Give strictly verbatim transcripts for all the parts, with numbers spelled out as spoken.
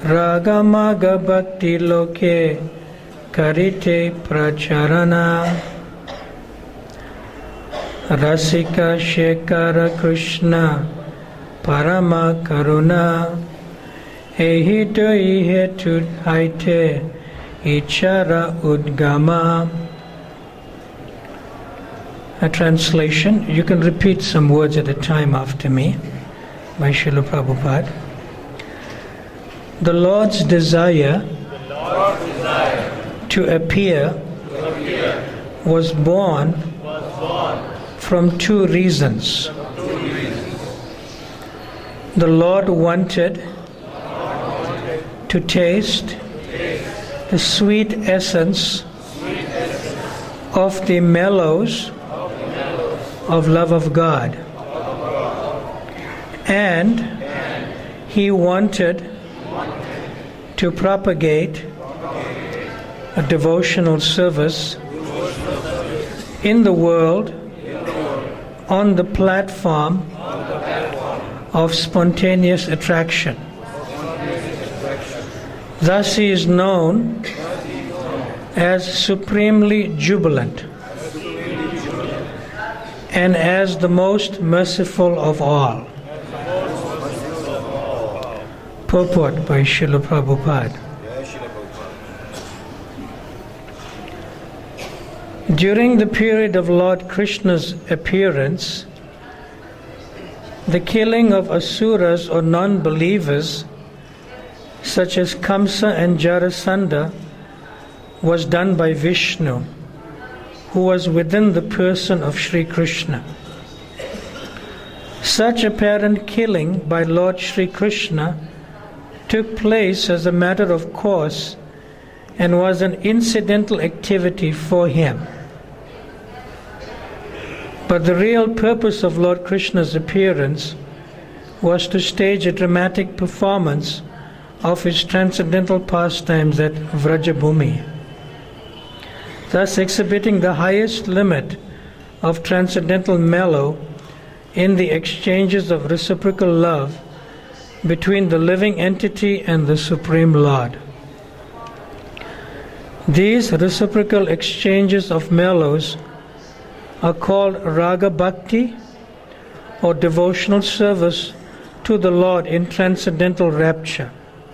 Ragamaga bhakti loke karite pracharana. Rasika Shekara Krishna Parama Karuna Ehito Ihetu Haite Ichara Udgama. A translation. You can repeat some words at a time after me by Srila Prabhupada. The Lord's desire, the Lord's desire to, appear to appear was born, was born from two reasons. from two reasons. The Lord wanted wanted to taste to taste the sweet essence sweet essence of the mellows of the mellows of love of God. of God, And and He wanted wanted to propagate a devotional service in the world on the platform of spontaneous attraction. Thus He is known as supremely jubilant and as the most merciful of all. Purport by Srila Prabhupada. During the period of Lord Krishna's appearance, the killing of asuras or non-believers such as Kamsa and Jarasandha was done by Vishnu, who was within the person of Sri Krishna. Such apparent killing by Lord Sri Krishna took place as a matter of course and was an incidental activity for him. But the real purpose of Lord Krishna's appearance was to stage a dramatic performance of his transcendental pastimes at Vrajabhumi, thus exhibiting the highest limit of transcendental mellow in the exchanges of reciprocal love between the living entity and the Supreme Lord. These reciprocal exchanges of mellows are called Raga Bhakti, or devotional service to the Lord in transcendental rapture.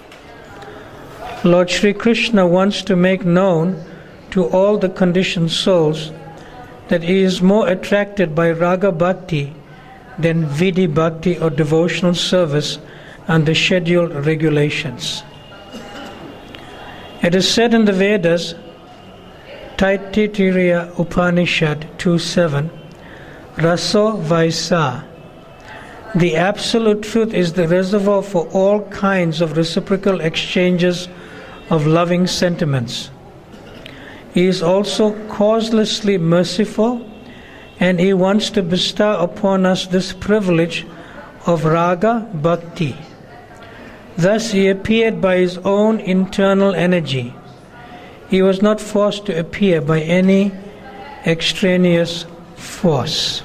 Lord Sri Krishna wants to make known to all the conditioned souls that He is more attracted by Raga Bhakti than Vidhi Bhakti or devotional service under scheduled regulations. It is said in the Vedas, Taittiriya Upanishad two seven, Raso Vaisa. The absolute truth is the reservoir for all kinds of reciprocal exchanges of loving sentiments. He is also causelessly merciful, and He wants to bestow upon us this privilege of Raga Bhakti. Thus He appeared by His own internal energy. He was not forced to appear by any extraneous force.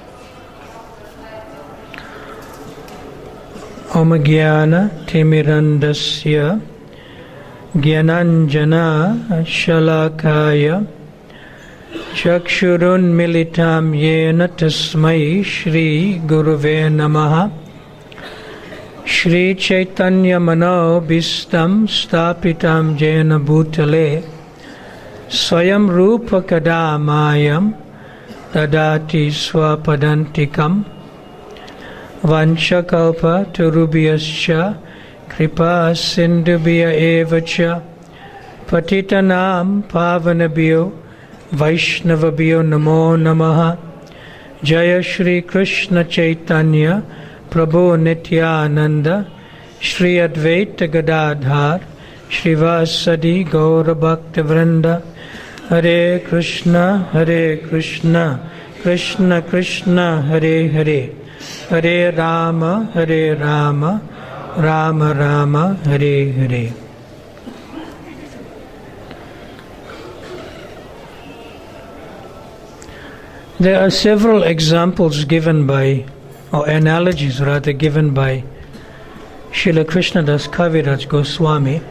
Om Jnana Timirandasya Jnananjana Shalakaya Chakshurun Militam Yena Tasmai Shri Guruve Namaha. Shri Chaitanya Mano Bhistam Stapitam Jena Bhutale Swayam Rupa Kadamayam Dadati Swapadantikam Vanchakalpa Turubhyascha Kripa Sindhubhya Evacha Patitanam Pavanabhyo Vaishnavabhyo Namo Namaha. Jaya Shri Krishna Chaitanya Prabhu Nityananda Shri Advaita Gadadhar Shrivasadi Gaura Bhakta Vrinda. Hare Krishna Hare Krishna Krishna Krishna Hare Hare Hare Rama Hare Rama Rama Rama Hare Hare. There are several examples given by, or analogies rather, given by Srila Krishnadas Kaviraj Goswami.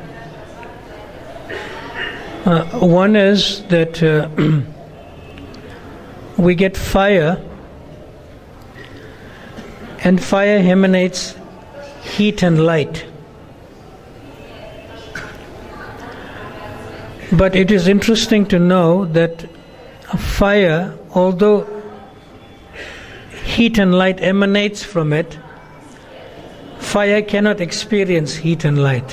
Uh, one is that uh, we get fire, and fire emanates heat and light. But it is interesting to know that fire, although heat and light emanates from it, fire cannot experience heat and light.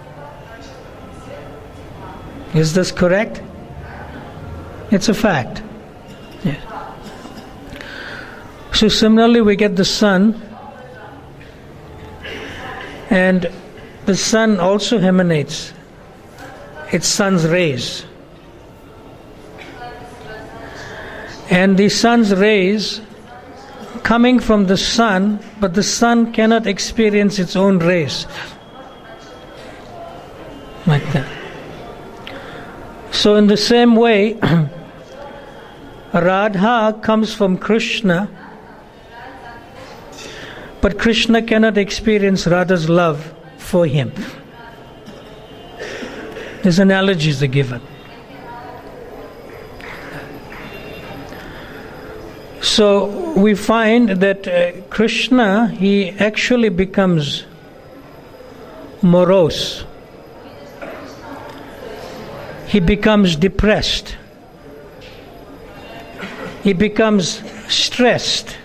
Is this correct? It's a fact. Yeah. So similarly, we get the sun, and the sun also emanates its sun's rays. And the sun's rays coming from the sun, but the sun cannot experience its own rays. Like that. So in the same way, Radha comes from Krishna, but Krishna cannot experience Radha's love for him. These analogies are given. So we find that uh, Krishna, he actually becomes morose. He becomes depressed. He becomes stressed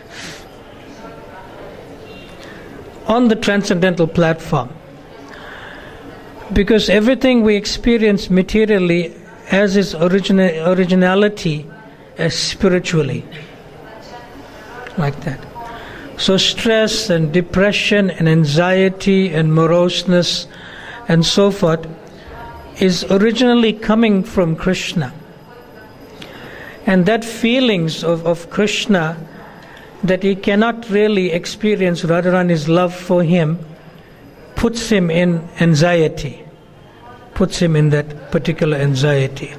on the transcendental platform. Because everything we experience materially has its origina- originality as spiritually. Like that. So stress and depression and anxiety and moroseness and so forth is originally coming from Krishna. And that feelings of, of Krishna, that he cannot really experience Radharani's love for him, puts him in anxiety, puts him in that particular anxiety.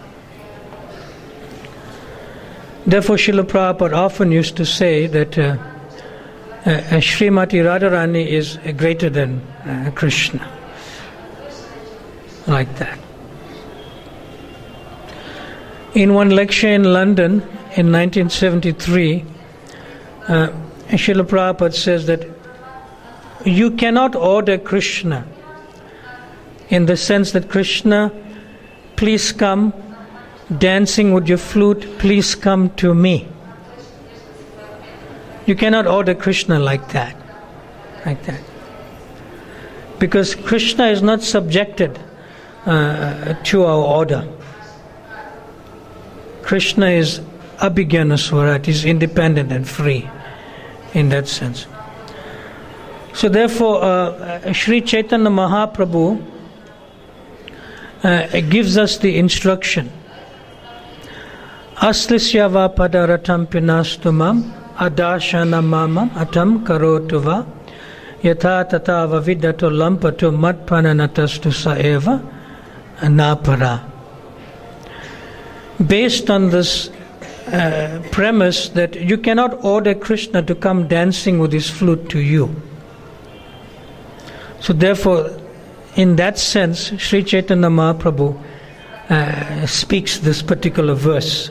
Therefore, Srila Prabhupada often used to say that uh, uh, Srimati Radharani is uh, greater than uh, Krishna. Like that. In one lecture in London in nineteen seventy-three, uh, Srila Prabhupada says that you cannot order Krishna in the sense that Krishna, please come, dancing with your flute, please come to me. You cannot order Krishna like that. Like that. Because Krishna is not subjected uh, to our order. Krishna is Abhigyana Swarat, is independent and free in that sense. So therefore, uh, Sri Chaitanya Mahaprabhu uh, gives us the instruction. Aslisya va padaratam pinastumam adashana mamam atam karotuva yatha tata vavidato lampatu matpananatastu saeva napara. Based on this uh, premise that you cannot order Krishna to come dancing with his flute to you. So therefore, in that sense, Sri Chaitanya Mahaprabhu uh, speaks this particular verse.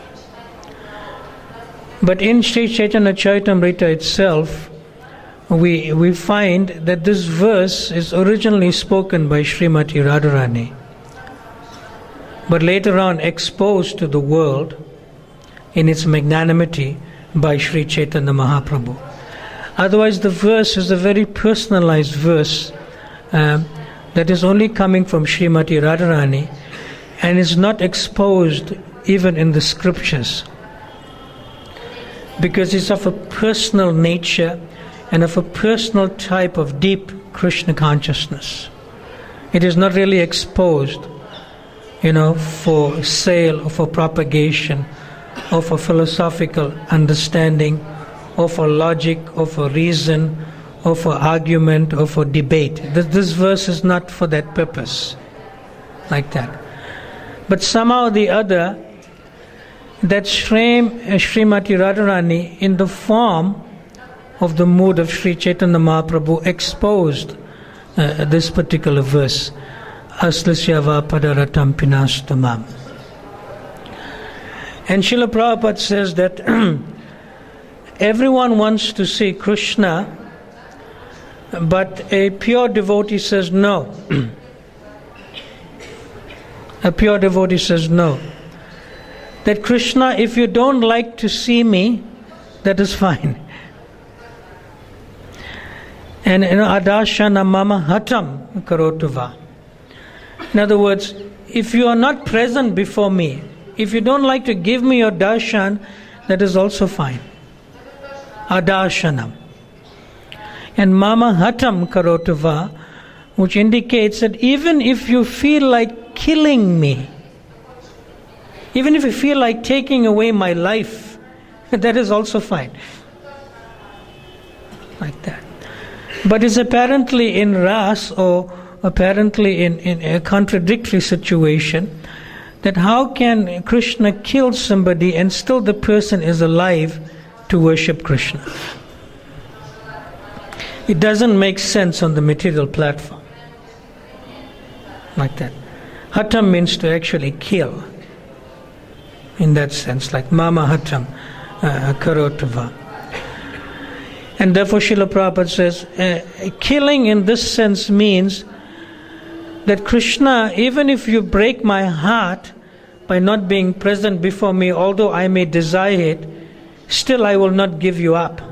But in Sri Chaitanya Charitamrita itself, we we find that this verse is originally spoken by Srimati Radharani, but later on exposed to the world in its magnanimity by Sri Chaitanya Mahaprabhu. Otherwise, the verse is a very personalized verse uh, that is only coming from Srimati Radharani and is not exposed even in the scriptures, because it's of a personal nature and of a personal type of deep Krishna consciousness. It is not really exposed, you know, for sale or for propagation or for philosophical understanding or for logic or for reason or for argument or for debate. This, this verse is not for that purpose, like that. But somehow or the other, that Sri, Srimati Radharani, in the form of the mood of Sri Chaitanya Mahaprabhu exposed uh, this particular verse, Aslasya va padaratam pinastamam. And Srila Prabhupada says that everyone wants to see Krishna, but a pure devotee says no. A pure devotee says no. That Krishna, if you don't like to see me, that is fine. And you know, adashana mama hatam karotuva. In other words, if you are not present before me, if you don't like to give me your darshan, that is also fine. Adashanam. And mama hatam karotuva, which indicates that even if you feel like killing me, even if you feel like taking away my life, that is also fine. Like that. But it's apparently in ras, or apparently in, in a contradictory situation, that how can Krishna kill somebody and still the person is alive to worship Krishna? It doesn't make sense on the material platform. Like that. Hatam means to actually kill. In that sense, like mama hatam uh, karotava. And therefore Srila Prabhupada says, uh, killing in this sense means that Krishna, even if you break my heart by not being present before me, although I may desire it, still I will not give you up.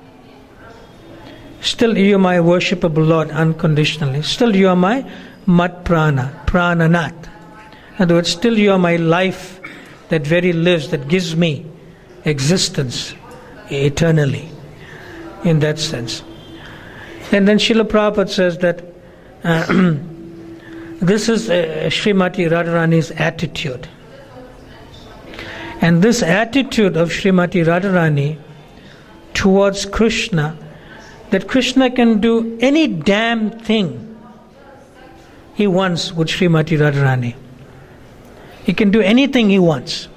Still you are my worshipable Lord unconditionally. Still you are my mat prana, prananat. In other words, still you are my life that very lives, that gives me existence eternally. In that sense. And then Srila Prabhupada says that uh, this is uh, Srimati Radharani's attitude. And this attitude of Srimati Radharani towards Krishna, that Krishna can do any damn thing he wants with Srimati Radharani. He can do anything he wants.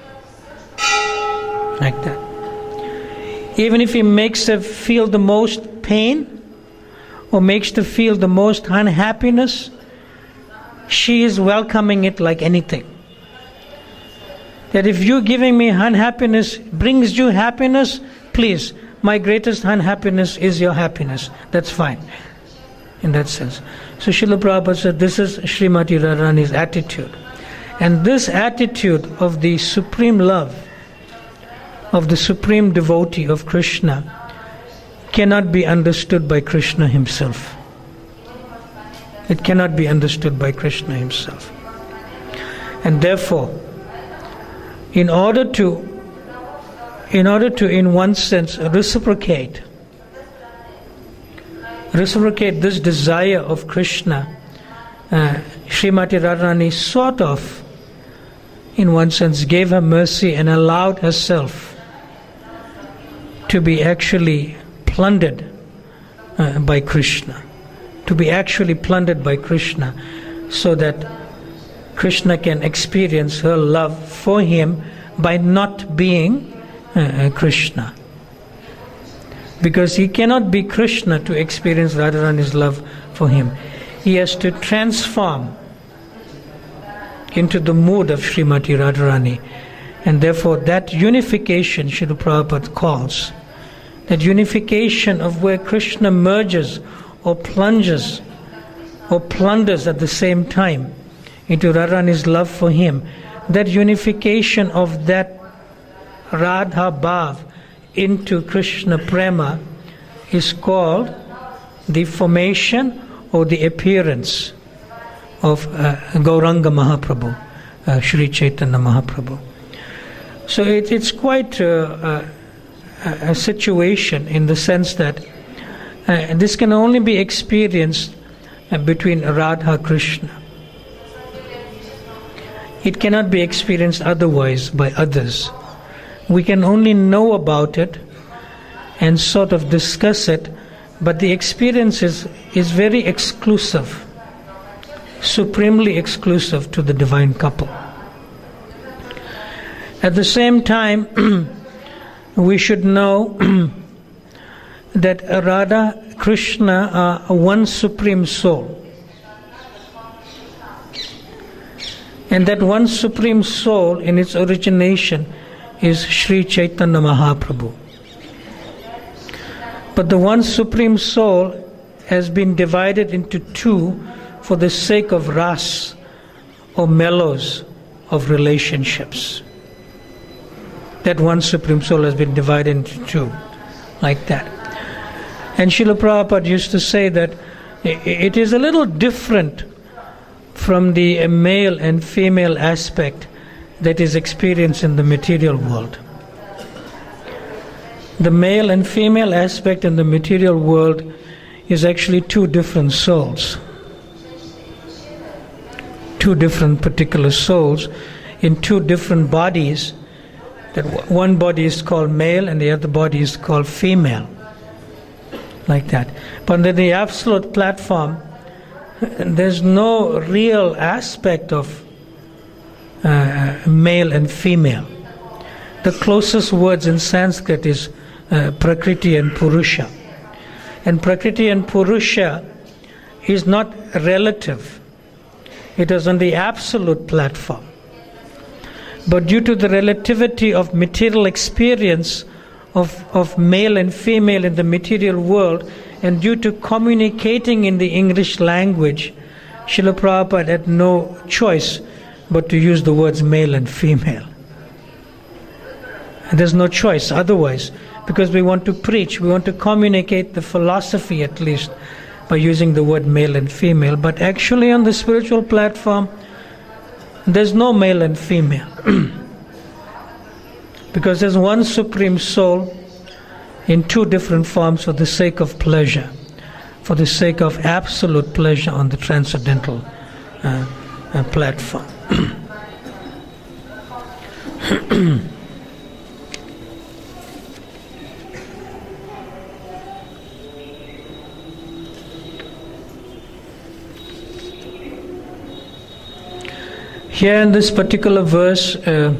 Like that. Even if he makes her feel the most pain or makes her feel the most unhappiness, she is welcoming it like anything. That if you giving me unhappiness brings you happiness, please, my greatest unhappiness is your happiness. That's fine. In that sense. So Srila Prabhupada said this is Srimati Radharani's attitude. And this attitude of the supreme love, of the supreme devotee of Krishna, cannot be understood by Krishna himself. It cannot be understood by Krishna himself. And therefore, in order to, in order to, in one sense, reciprocate, reciprocate this desire of Krishna, uh, Srimati Radharani sort of, in one sense, gave her mercy and allowed herself to be actually plundered uh, by Krishna, to be actually plundered by Krishna, so that Krishna can experience her love for him by not being uh, Krishna. Because he cannot be Krishna to experience Radharani's love for him. He has to transform into the mood of Srimati Radharani. And therefore that unification, Srila Prabhupada calls, that unification of where Krishna merges or plunges or plunders at the same time into Radharani's love for him, that unification of that Radha Bhav into Krishna Prema is called the formation or the appearance of uh, Gauranga Mahaprabhu, uh, Sri Chaitanya Mahaprabhu. So it, it's quite uh, a, a situation in the sense that uh, this can only be experienced uh, between Radha Krishna. It cannot be experienced otherwise by others. We can only know about it and sort of discuss it, but the experience is, is very exclusive, supremely exclusive to the divine couple. At the same time, we should know that Radha, Krishna are one supreme soul. And that one supreme soul in its origination is Sri Chaitanya Mahaprabhu. But the one supreme soul has been divided into two for the sake of ras, or mellows of relationships. That one supreme soul has been divided into two, like that. And Srila Prabhupada used to say that it is a little different from the male and female aspect that is experienced in the material world. The male and female aspect in the material world is actually two different souls. Two different particular souls in two different bodies. That one body is called male and the other body is called female. Like that. But under the absolute platform, there's no real aspect of uh, male and female. The closest words in Sanskrit is uh, Prakriti and Purusha. And Prakriti and Purusha is not relative. It is on the absolute platform. But due to the relativity of material experience of, of male and female in the material world, and due to communicating in the English language, Srila Prabhupada had no choice but to use the words male and female. And there's no choice otherwise, because we want to preach, we want to communicate the philosophy at least by using the word male and female. But actually on the spiritual platform, there's no male and female. Because there's one supreme soul in two different forms for the sake of pleasure, for the sake of absolute pleasure on the transcendental uh, uh, platform. Here in this particular verse, uh,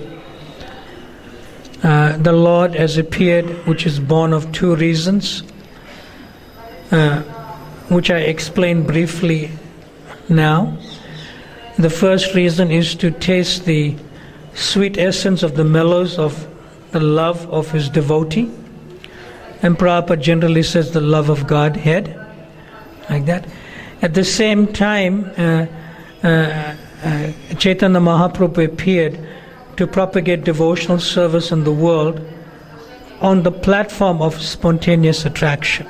uh, the Lord has appeared, which is born of two reasons, uh, which I explained briefly now. The first reason is to taste the sweet essence of the mellows of the love of his devotee. And Prabhupada generally says the love of Godhead, like that. At the same time, uh, uh, Uh, Chaitanya Mahaprabhu appeared to propagate devotional service in the world on the platform of spontaneous attraction.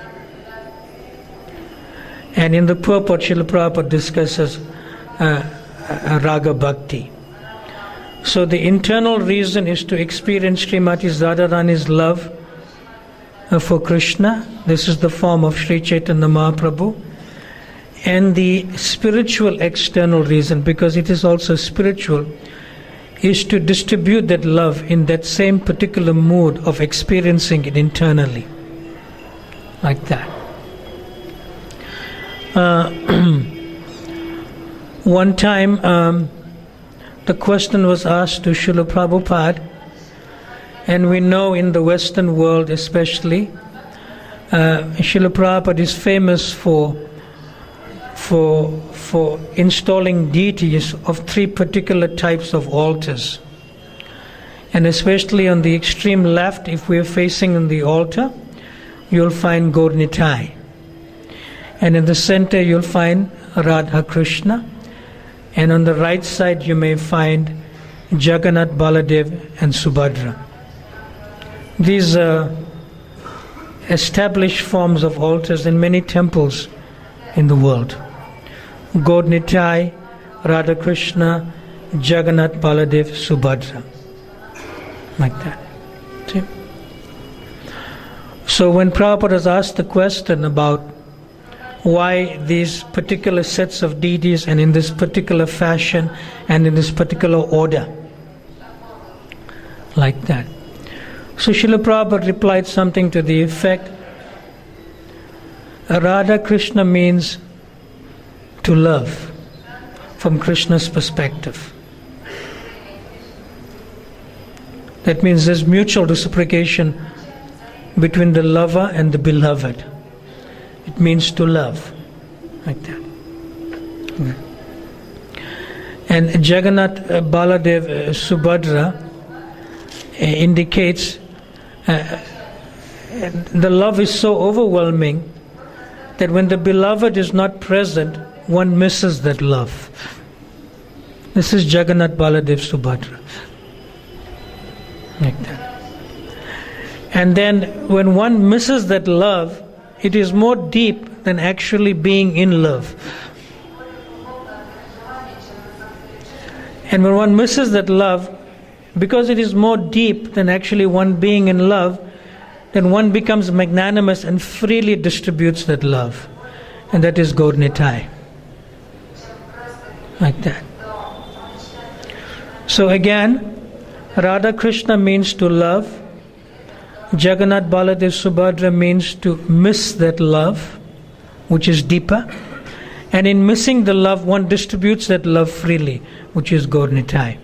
And in the purport, Srila Prabhupada discusses uh, uh, Raga Bhakti. So the internal reason is to experience Srimati Radharani's love uh, for Krishna. This is the form of Sri Chaitanya Mahaprabhu. And the spiritual external reason, because it is also spiritual, is to distribute that love in that same particular mood of experiencing it internally. Like that. Uh, one time, um, the question was asked to Srila Prabhupada, and we know in the Western world especially, uh, Srila Prabhupada is famous for For, for installing deities of three particular types of altars. And especially on the extreme left, if we are facing on the altar, you'll find Gaur Nitai. And in the center you'll find Radha Krishna. And on the right side you may find Jagannath, Baladev and Subhadra. These are established forms of altars in many temples in the world. Gaur Nitai, Radha Krishna, Jagannath, Baladev, Subhadra. Like that. See? So when Prabhupada was asked the question about why these particular sets of deities and in this particular fashion and in this particular order, like that. So Srila Prabhupada replied something to the effect, Radha Krishna means to love from Krishna's perspective. That means there's mutual reciprocation between the lover and the beloved. It means to love, like that. Okay. And Jagannath uh, Baladev uh, Subhadra uh, indicates uh, the love is so overwhelming that when the beloved is not present, one misses that love. This is Jagannath Baladev Subhadra. Like that. And then when one misses that love, it is more deep than actually being in love. And when one misses that love, because it is more deep than actually one being in love, then one becomes magnanimous and freely distributes that love. And that is Gaur Nitai. Like that. So again, Radha Krishna means to love. Jagannath Baladev Subhadra means to miss that love, which is deeper. And in missing the love, one distributes that love freely, which is Gaur Nitai.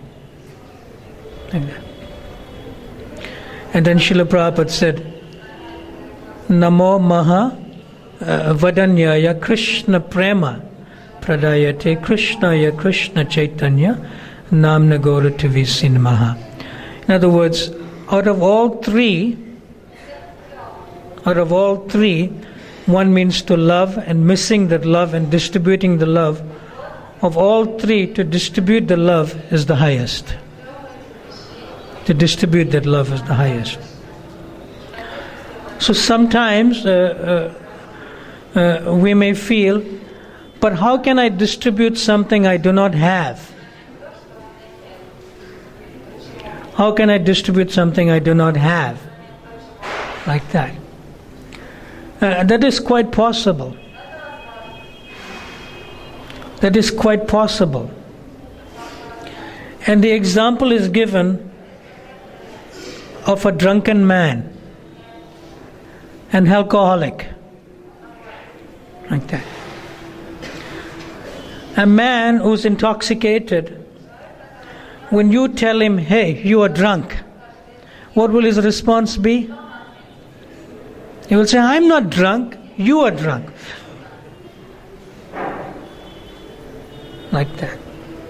And then Srila Prabhupada said, Namo Maha uh, Vadanyaya Krishna Prema Pradayate Krishnaya Krishna Chaitanya Namna Gauratavi Sinmaha. In other words, out of all three, out of all three, one means to love, and missing that love and distributing the love. Of all three, to distribute the love is the highest. To distribute that love is the highest. So sometimes uh, uh, uh, we may feel, but how can I distribute something I do not have? How can I distribute something I do not have? Like that. Uh, that is quite possible. That is quite possible. And the example is given of a drunken man, an alcoholic. Like that. A man who's intoxicated, when you tell him, hey, you are drunk, what will his response be? He will say, I'm not drunk, you are drunk. Like that.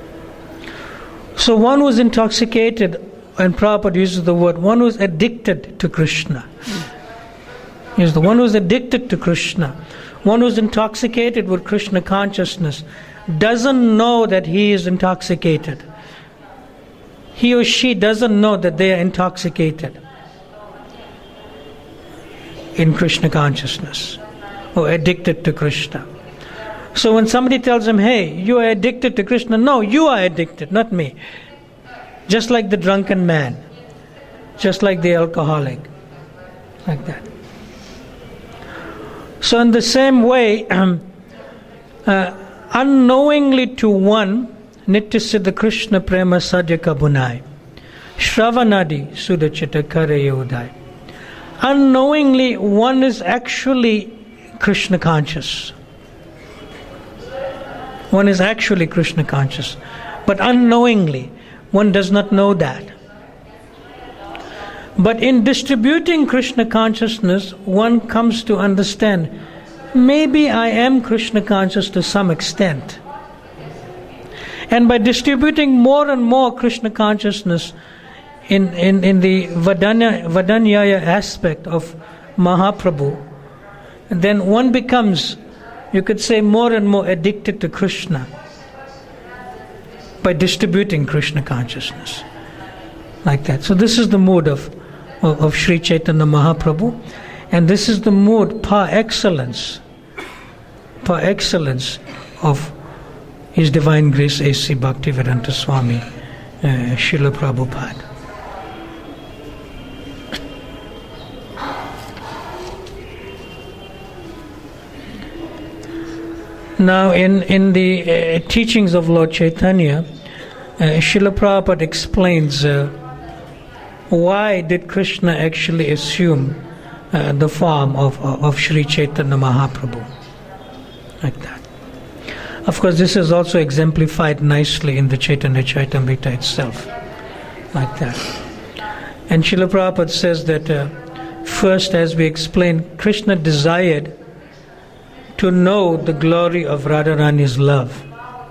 So one who is intoxicated, and Prabhupada uses the word, one who is addicted to Krishna. Is the one who is addicted to Krishna, one who is intoxicated with Krishna consciousness, doesn't know that he is intoxicated. He or she doesn't know that they are intoxicated in Krishna consciousness or addicted to Krishna. So when somebody tells him, hey, you are addicted to Krishna, no, you are addicted, not me. Just like the drunken man, just like the alcoholic, like that. So in the same way, um, uh, unknowingly to one, Nityasiddha Krishna Prema Sadhya Kabunai, Shravanadi Sudachita Karayodai. Unknowingly, one is actually Krishna conscious. One is actually Krishna conscious. But unknowingly, one does not know that. But in distributing Krishna consciousness, one comes to understand, maybe I am Krishna conscious to some extent. And by distributing more and more Krishna consciousness in, in, in the Vadanya, Vadanyaya aspect of Mahaprabhu, then one becomes, you could say, more and more addicted to Krishna by distributing Krishna consciousness. Like that. So this is the mood of, of, of Sri Chaitanya Mahaprabhu, and this is the mood par excellence, par excellence of His Divine Grace A C Bhaktivedanta Swami, uh, Srila Prabhupada. Now in, in the uh, teachings of Lord Chaitanya, uh, Srila Prabhupada explains uh, why did Krishna actually assume uh, the form of, of, of Sri Chaitanya Mahaprabhu, like that. Of course, this is also exemplified nicely in the Chaitanya Charitamrita itself, like that. And Srila Prabhupada says that uh, First, as we explained, Krishna desired to know the glory of Radharani's love.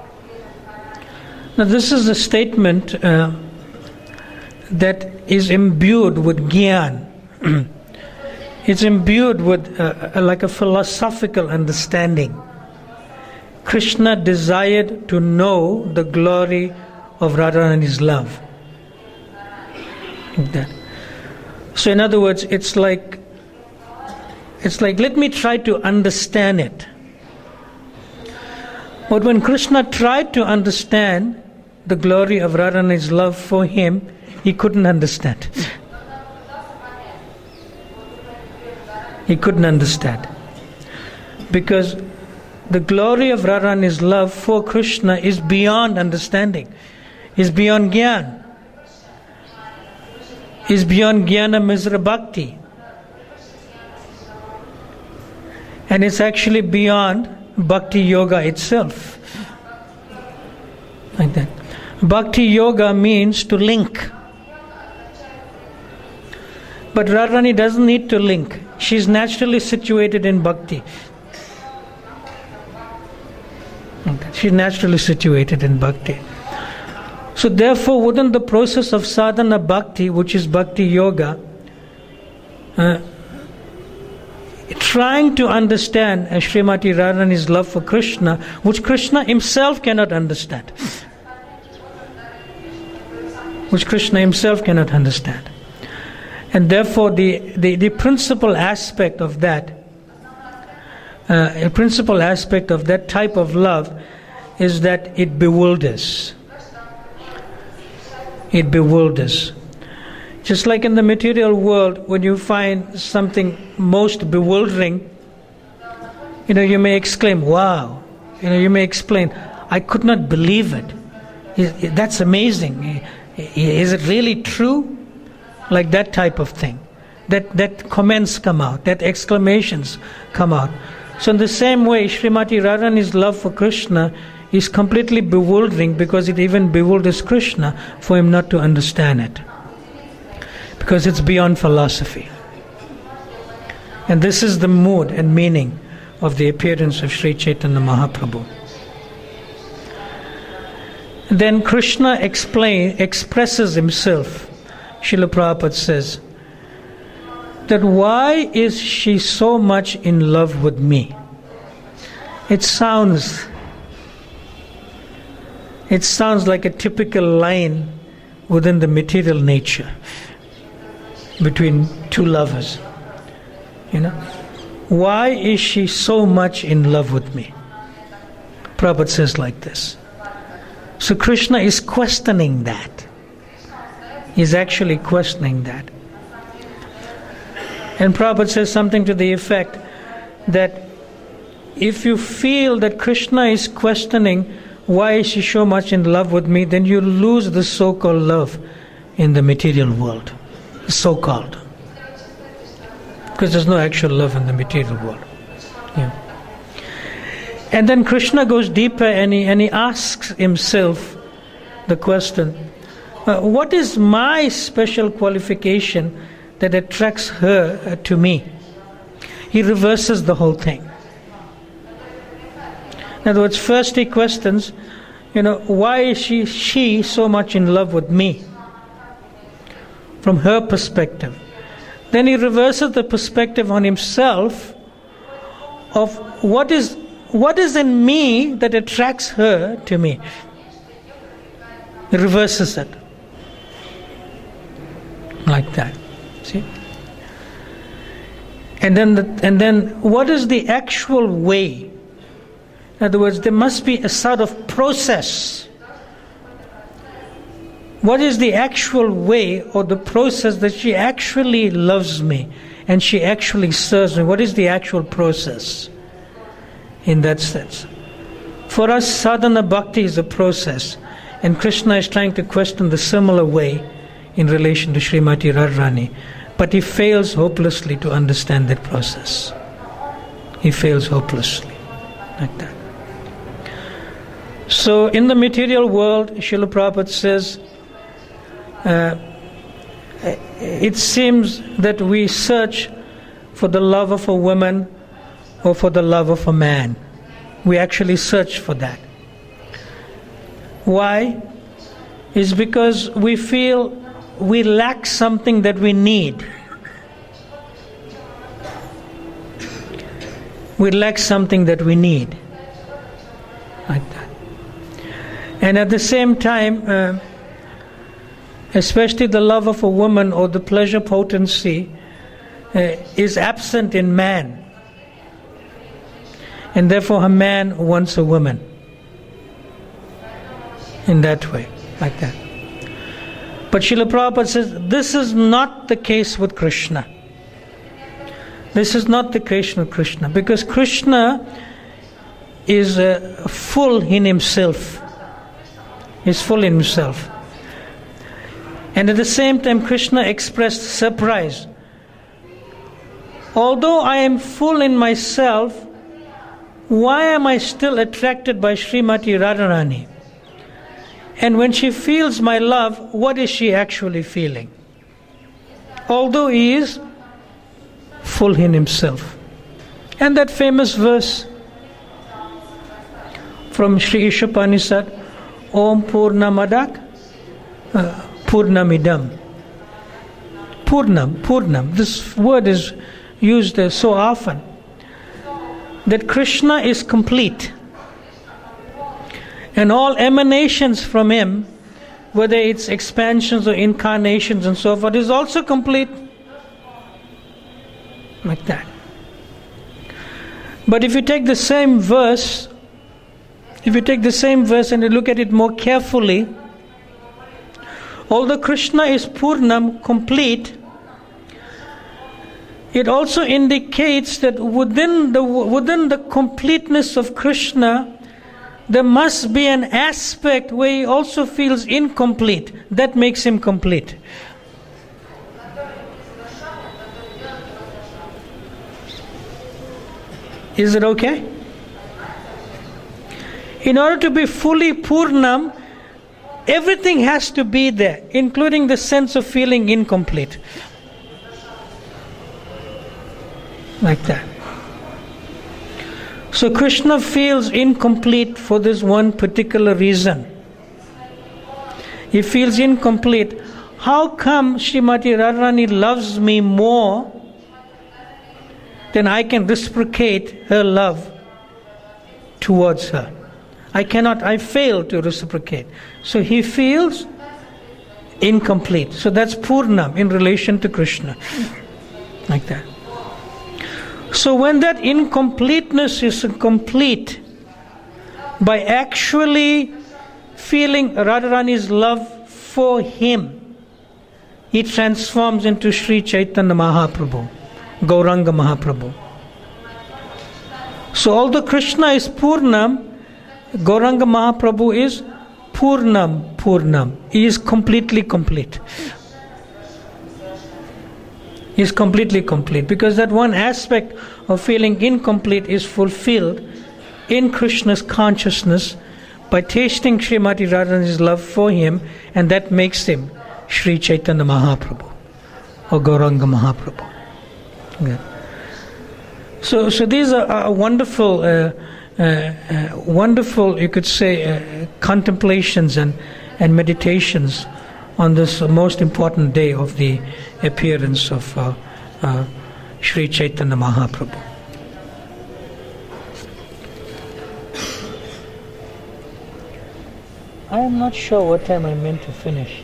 Now, this is a statement uh, that is imbued with gyan. It's imbued with uh, like a philosophical understanding. Krishna desired to know the glory of Radharani's love. Like that. So, in other words, it's like it's like let me try to understand it. But when Krishna tried to understand the glory of Radharani's love for him, he couldn't understand. He couldn't understand. Because the glory of Radharani's love for Krishna is beyond understanding. Is beyond Gyan. Is beyond Jnana Misra Bhakti. And it's actually beyond Bhakti Yoga itself. Like that. Bhakti Yoga means to link. But Radharani doesn't need to link. She's naturally situated in Bhakti. She's naturally situated in Bhakti. So therefore, within the process of sadhana bhakti, which is Bhakti Yoga, uh, trying to understand uh, Srimati Radharani's love for Krishna, which Krishna himself cannot understand. Which Krishna himself cannot understand. And therefore the, the, the principal aspect of that, uh, a principal aspect of that type of love is that it bewilders. It bewilders. Just like in the material world, when you find something most bewildering, you know, you may exclaim, wow. You know, you may explain, I could not believe it. That's amazing. Is it really true? Like that type of thing. That that comments come out, that exclamations come out. So in the same way, Srimati Radharani's love for Krishna is completely bewildering, because it even bewilders Krishna for him not to understand it. Because it's beyond philosophy. And this is the mood and meaning of the appearance of Sri Chaitanya Mahaprabhu. Then Krishna explain, expresses himself. Srila Prabhupada says that why is she so much in love with me? It sounds it sounds like a typical line within the material nature between two lovers. You know, why is she so much in love with me? Prabhupada says like this. So Krishna is questioning that. He's actually questioning that. And Prabhupada says something to the effect that if you feel that Krishna is questioning why is she so much in love with me, then you lose the so-called love in the material world. So-called. Because there's no actual love in the material world. Yeah. And then Krishna goes deeper and he, and he asks himself the question, uh, what is my special qualification that attracts her uh, to me? He reverses the whole thing. In other words, first he questions, you know, why is she, she so much in love with me? From her perspective. Then he reverses the perspective on himself of what is what is in me that attracts her to me. He reverses it. Like that. See? And then the, and then what is the actual way? In other words, there must be a sort of process. What is the actual way or the process that she actually loves me and she actually serves me? What is the actual process in that sense? For us, sadhana bhakti is a process, and Krishna is trying to question the similar way in relation to Srimati Radharani, but he fails hopelessly to understand that process. He fails hopelessly, like that. So in the material world, Srila Prabhupada says, uh, it seems that we search for the love of a woman or for the love of a man. We actually search for that. Why? It's because we feel we lack something that we need. We lack something that we need. Like that. And at the same time, uh, especially the love of a woman or the pleasure potency uh, is absent in man. And therefore a man wants a woman. In that way, like that. But Srila Prabhupada says, this is not the case with Krishna. This is not the case with Krishna. Because Krishna is uh, full in himself. He's full in himself. And at the same time, Krishna expressed surprise. Although I am full in myself, why am I still attracted by Srimati Radharani? And when she feels my love, what is she actually feeling? Although he is full in himself. And that famous verse from Sri Ishopanishad, Om Purnamadak uh, Purnamidam. Purnam, Purnam. This word is used uh, so often. That Krishna is complete. And all emanations from him, whether it's expansions or incarnations and so forth, is also complete. Like that. But if you take the same verse, if you take the same verse and you look at it more carefully, although Krishna is Purnam, complete, it also indicates that within the within the completeness of Krishna, there must be an aspect where he also feels incomplete. That makes him complete. Is it okay? In order to be fully Purnam, everything has to be there, including the sense of feeling incomplete. Like that. So Krishna feels incomplete for this one particular reason. He feels incomplete. How come Srimati Radharani loves me more than I can reciprocate her love towards her? I cannot, I fail to reciprocate. So he feels incomplete. So that's Purnam in relation to Krishna. Like that. So when that incompleteness is complete, by actually feeling Radharani's love for him, he transforms into Sri Chaitanya Mahaprabhu, Gauranga Mahaprabhu. So although Krishna is Purnam, Gauranga Mahaprabhu is Purnam, Purnam. He is completely complete. He is completely complete. Because that one aspect of feeling incomplete is fulfilled in Krishna's consciousness by tasting Srimati Radharani's love for him, and that makes him Sri Chaitanya Mahaprabhu or Gauranga Mahaprabhu. Okay. So, so these are, are wonderful, uh, uh, uh, wonderful, you could say, uh, contemplations and, and meditations on this uh, most important day of the appearance of uh, uh, Sri Chaitanya Mahaprabhu. I am not sure what time I meant to finish.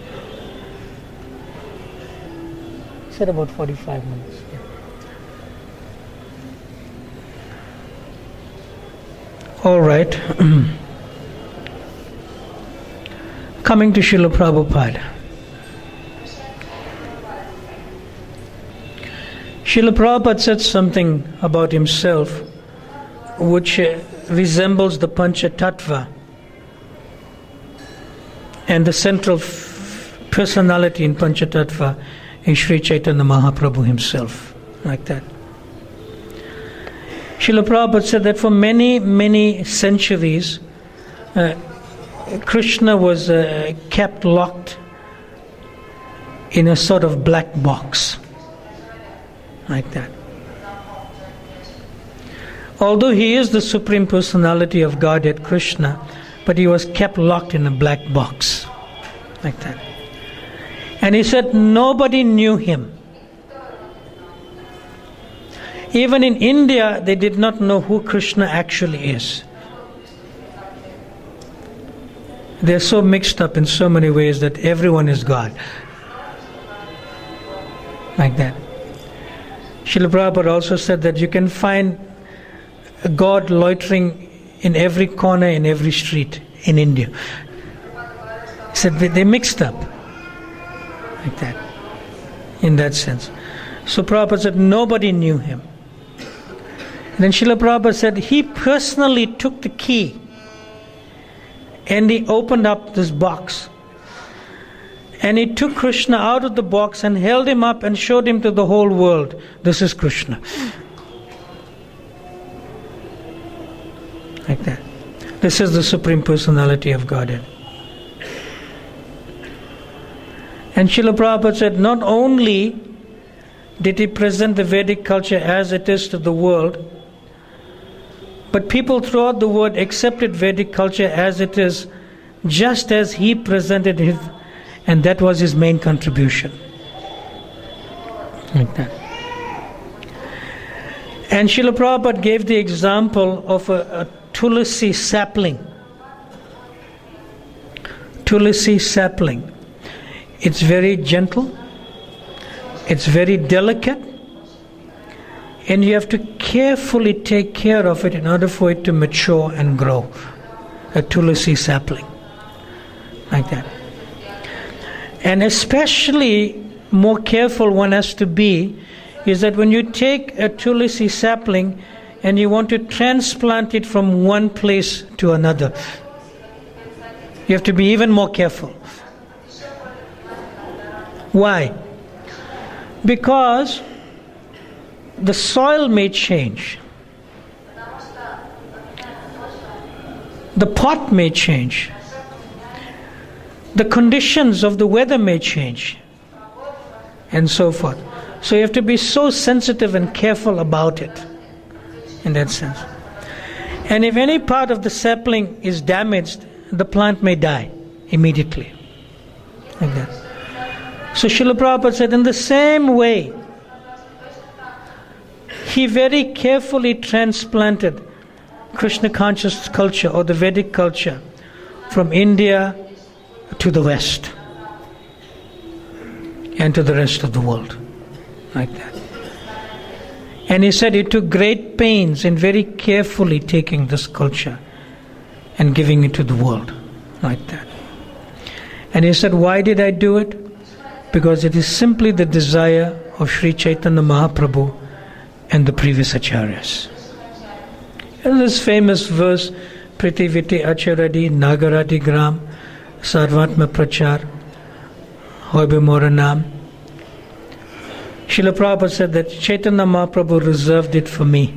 I said about forty-five minutes. Yeah. All right. Coming to Srila Prabhupada. Srila Prabhupada said something about himself which uh, resembles the Pancha Tattva and the central f- personality in Pancha Tattva is Sri Chaitanya Mahaprabhu himself, like that. Srila Prabhupada said that for many, many centuries, uh, Krishna was uh, kept locked in a sort of black box, like that. Although he is the Supreme Personality of Godhead, Krishna, but he was kept locked in a black box, like that. And he said nobody knew him. Even in India, they did not know who Krishna actually is. They're so mixed up in so many ways that everyone is God. Like that. Srila Prabhupada also said that you can find God loitering in every corner, in every street in India. He said they're mixed up. Like that. In that sense. So Prabhupada said nobody knew him. And then Srila Prabhupada said he personally took the key and he opened up this box. And he took Krishna out of the box and held him up and showed him to the whole world. This is Krishna. Like that. This is the Supreme Personality of Godhead. And Srila Prabhupada said not only did he present the Vedic culture as it is to the world, but people throughout the world accepted Vedic culture as it is, just as he presented it, and that was his main contribution. Like that. And Srila Prabhupada gave the example of a, a tulsi sapling. Tulsi sapling. It's very gentle, it's very delicate, and you have to carefully take care of it in order for it to mature and grow. A tulsi sapling. Like that. And especially more careful one has to be is that when you take a tulsi sapling and you want to transplant it from one place to another, you have to be even more careful. Why? Because the soil may change. The pot may change. The conditions of the weather may change. And so forth. So you have to be so sensitive and careful about it. In that sense. And if any part of the sapling is damaged, the plant may die immediately. Like that. So Srila Prabhupada said, in the same way, he very carefully transplanted Krishna conscious culture or the Vedic culture from India to the West and to the rest of the world. Like that. And he said he took great pains in very carefully taking this culture and giving it to the world. Like that. And he said, why did I do it? Because it is simply the desire of Sri Chaitanya Mahaprabhu and the previous acharyas. And this famous verse, Pritiviti Acharadi Nagarati Gram Sarvatma Prachar Hoibe Moranam. Srila Prabhupada said that Chaitanya Mahaprabhu reserved it for me.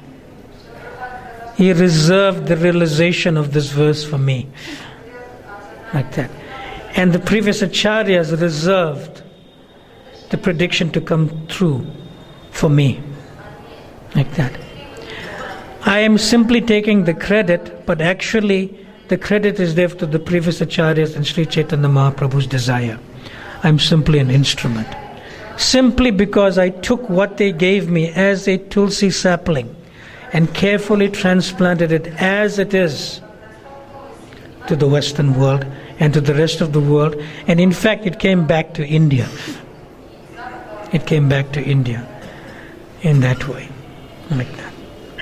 He reserved the realization of this verse for me. Like that. And the previous acharyas reserved the prediction to come true for me. Like that. I am simply taking the credit, but actually the credit is left to the previous acharyas and Sri Chaitanya Mahaprabhu's desire. I am simply an instrument. Simply because I took what they gave me as a tulsi sapling and carefully transplanted it as it is to the Western world and to the rest of the world. And in fact, it came back to India. It came back to India in that way, like that.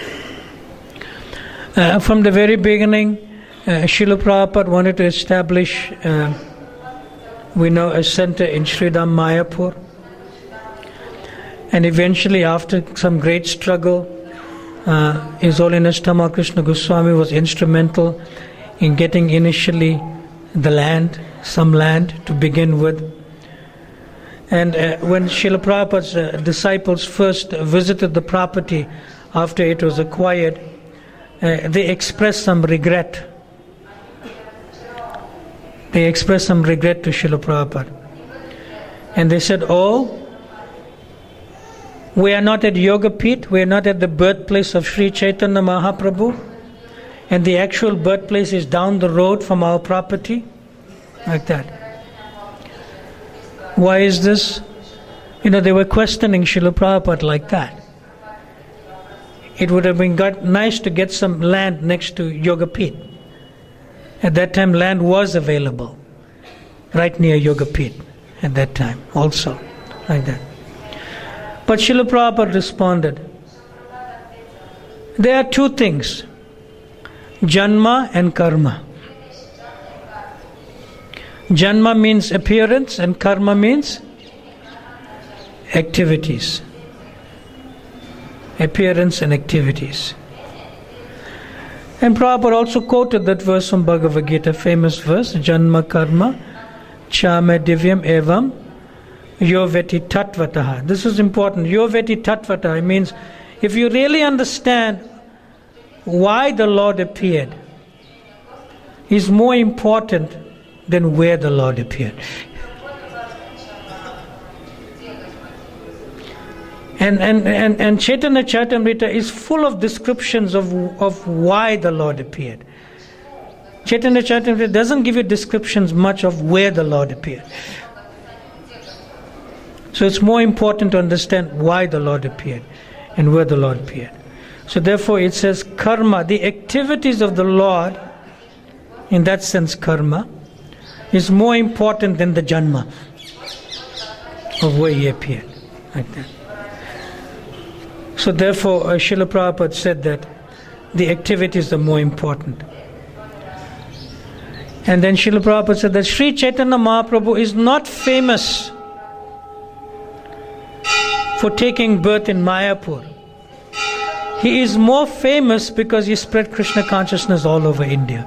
Uh, from the very beginning, uh, Srila Prabhupada wanted to establish, uh, we know, a center in Sridham Mayapur. And eventually, after some great struggle, uh, His Holiness Tamal Krishna Goswami was instrumental in getting initially the land, some land to begin with. And uh, when Srila Prabhupada's uh, disciples first visited the property after it was acquired, uh, they expressed some regret. They expressed some regret to Srila Prabhupada. And they said, oh, we are not at Yogapith, we are not at the birthplace of Sri Chaitanya Mahaprabhu, and the actual birthplace is down the road from our property, like that. Why is this? You know, they were questioning Srila Prabhupada like that. It would have been got, nice to get some land next to Yogapith. At that time, land was available, right near Yogapith, at that time also, like that. But Srila Prabhupada responded, there are two things, Janma and Karma. Janma means appearance and Karma means activities. Appearance and activities. And Prabhupada also quoted that verse from Bhagavad Gita, famous verse, Janma Karma Chame Divyam Evam Yoveti Tatvataha. This is important. Yoveti Tatvataha means if you really understand why the Lord appeared, is more important than where the Lord appeared. And and, and, and Chaitanya Charitamrita is full of descriptions of, of why the Lord appeared. Chaitanya Charitamrita doesn't give you descriptions much of where the Lord appeared. So it's more important to understand why the Lord appeared and where the Lord appeared. So therefore it says karma, the activities of the Lord, in that sense karma, is more important than the janma of where he appeared. Like that. So therefore uh, Srila Prabhupada said that the activities are more important. And then Srila Prabhupada said that Sri Chaitanya Mahaprabhu is not famous for taking birth in Mayapur. He is more famous because he spread Krishna consciousness all over India.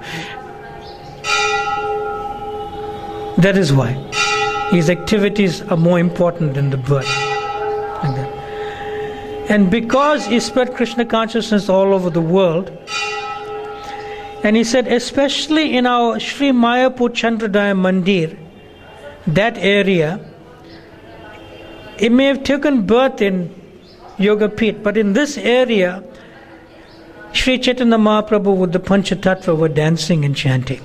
That is why his activities are more important than the birth. Like that. And because he spread Krishna consciousness all over the world, and he said especially in our Sri Mayapur Chandrodaya Mandir, that area, it may have taken birth in Yogapith, but in this area, Sri Chaitanya Mahaprabhu with the Panchatattva were dancing and chanting.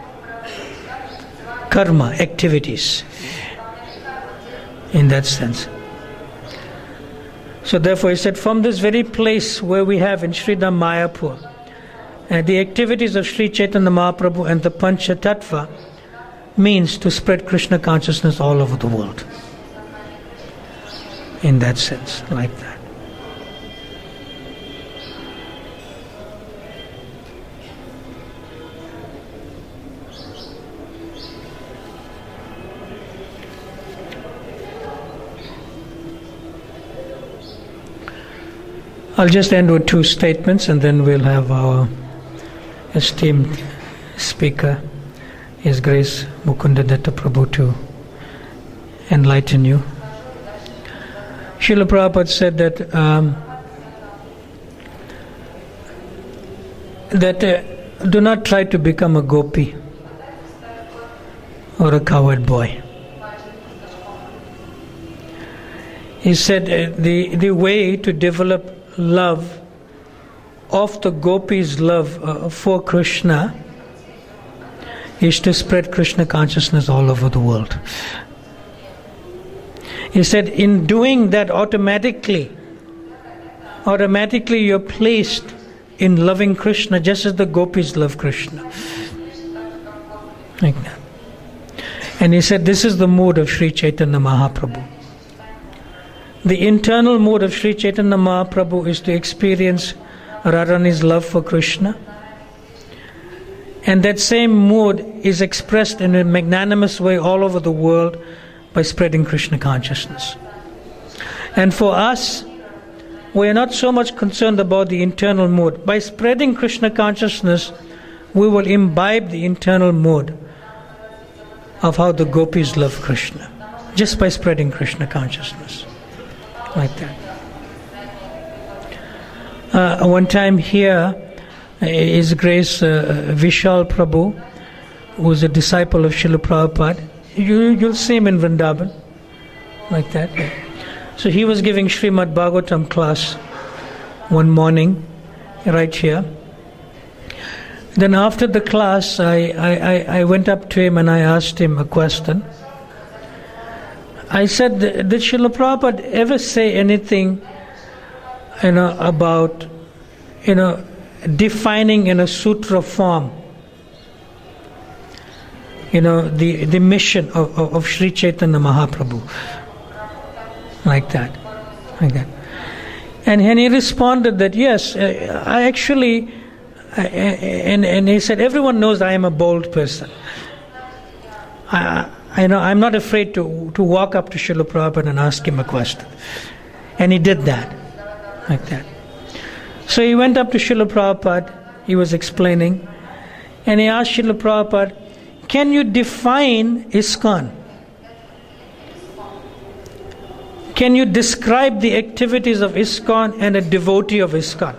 Karma, activities, in that sense. So therefore he said, from this very place where we have in Sridham Mayapur, uh, the activities of Sri Chaitanya Mahaprabhu and the Panchatattva means to spread Krishna consciousness all over the world. In that sense, like that. I'll just end with two statements and then we'll have our esteemed speaker, His Grace Mukunda Datta Prabhu, to enlighten you. Srila Prabhupada said that um, that uh, do not try to become a gopi or a coward boy. He said uh, the the way to develop love of the gopis' love uh, for Krishna is to spread Krishna consciousness all over the world. He said, in doing that automatically, automatically you're placed in loving Krishna just as the gopis love Krishna. Like that. And he said, this is the mood of Sri Chaitanya Mahaprabhu. The internal mood of Sri Chaitanya Mahaprabhu is to experience Radharani's love for Krishna. And that same mood is expressed in a magnanimous way all over the world by spreading Krishna consciousness. And for us, we are not so much concerned about the internal mood. By spreading Krishna consciousness, we will imbibe the internal mood of how the gopis love Krishna, just by spreading Krishna consciousness. Like that. Uh, one time here, His Grace uh, Vishal Prabhu, who was a disciple of Srila Prabhupada, you, you'll see him in Vrindavan. like that. So he was giving Srimad Bhagavatam class one morning, right here. Then after the class, I, I, I went up to him and I asked him a question. I said, did Srila Prabhupada ever say anything, you know, about, you know, defining in a sutra form, you know, the, the mission of, of, of Sri Chaitanya Mahaprabhu? Like that, like that. And, and he responded that, yes, I actually, I, and, and he said, everyone knows I am a bold person. I, I know I'm not afraid to, to walk up to Srila Prabhupada and ask him a question. And he did that, like that. So he went up to Srila Prabhupada, he was explaining, and he asked Srila Prabhupada, can you define ISKCON? Can you describe the activities of ISKCON and a devotee of ISKCON?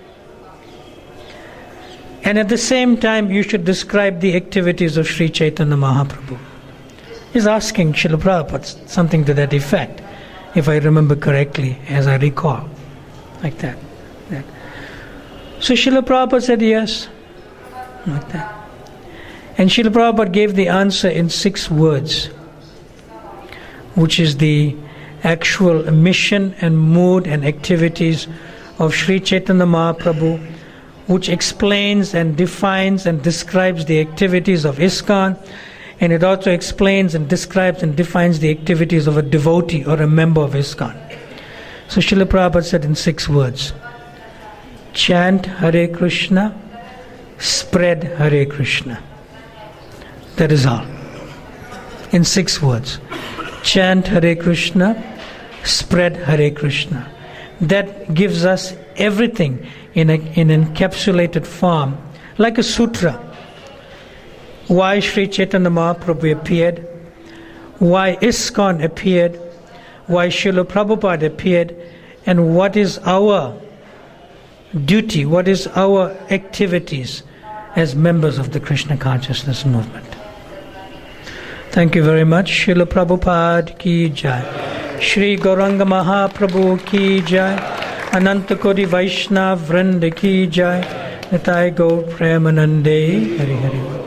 And at the same time, you should describe the activities of Sri Chaitanya Mahaprabhu. He's asking Srila Prabhupada something to that effect, if I remember correctly, as I recall. Like that. that. So Srila Prabhupada said yes. Like that. And Srila Prabhupada gave the answer in six words, which is the actual mission and mood and activities of Sri Chaitanya Mahaprabhu, which explains and defines and describes the activities of ISKCON, and it also explains and describes and defines the activities of a devotee or a member of ISKCON. So Srila Prabhupada said in six words, chant Hare Krishna, spread Hare Krishna. That is all. In six words. Chant Hare Krishna, spread Hare Krishna. That gives us everything in a, in encapsulated form, like a sutra. Why Sri Chaitanya Mahaprabhu appeared, why ISKCON appeared, why Srila Prabhupada appeared, and what is our duty, what is our activities as members of the Krishna consciousness movement. Thank you very much. Srila Prabhupada ki jai. Shri Gauranga Mahaprabhu ki jai. Ananta Koti Vaishnav Vrinda ki jai. Nitai Gaur Premanande. Hari Hari.